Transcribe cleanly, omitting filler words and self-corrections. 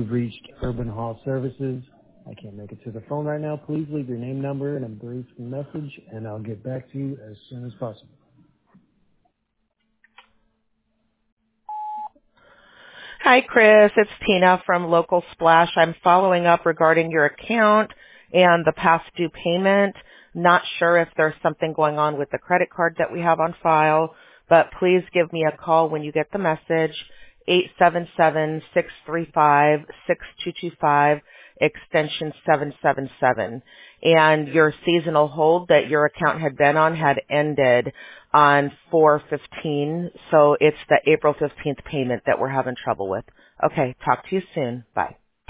You've reached Urban Hall Services. I can't make it to the phone right now. Please leave your name, number, and a brief message, and I'll get back to you as soon as possible. Hi, Chris. It's Tina from Local Splash. I'm following up regarding your account and the past due payment. Not sure if there's something going on with the credit card that we have on file, but please give me a call when you get the message, 877-635-6225, extension 777. And your seasonal hold that your account had been on had ended on 4/15, so it's the April 15th payment that we're having trouble with. Okay, talk to you soon. Bye.